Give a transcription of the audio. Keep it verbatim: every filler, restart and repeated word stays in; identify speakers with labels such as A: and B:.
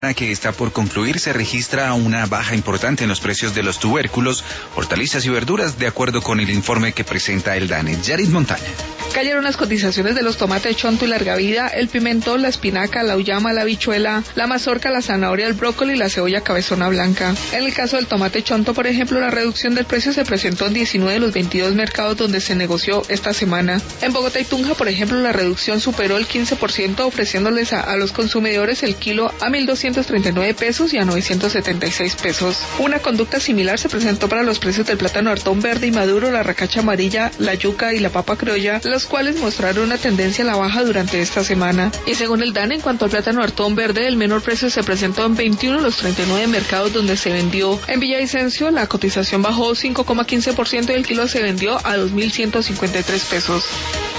A: que está por concluir se registra una baja importante en los precios de los tubérculos, hortalizas y verduras, de acuerdo con el informe que presenta el DANE. Yarit Montaña.
B: Cayeron las cotizaciones de los tomates chonto y larga vida, el pimentón, la espinaca, la uyama, la habichuela, la mazorca, la zanahoria, el brócoli y la cebolla cabezona blanca. En el caso del tomate chonto, por ejemplo, la reducción del precio se presentó en diecinueve de los veintidós mercados donde se negoció esta semana. En Bogotá y Tunja, por ejemplo, la reducción superó el quince por ciento, ofreciéndoles a, a los consumidores el kilo a mil doscientos treinta y nueve pesos y a novecientos setenta y seis pesos. Una conducta similar se presentó para los precios del plátano hartón verde y maduro, la racacha amarilla, la yuca y la papa criolla, los cuales mostraron una tendencia a la baja durante esta semana. Y según el DANE, en cuanto al plátano hartón verde, el menor precio se presentó en veintiuno de los treinta y nueve mercados donde se vendió. En Villavicencio, la cotización bajó cinco coma quince por ciento y el kilo se vendió a dos mil ciento cincuenta y tres pesos.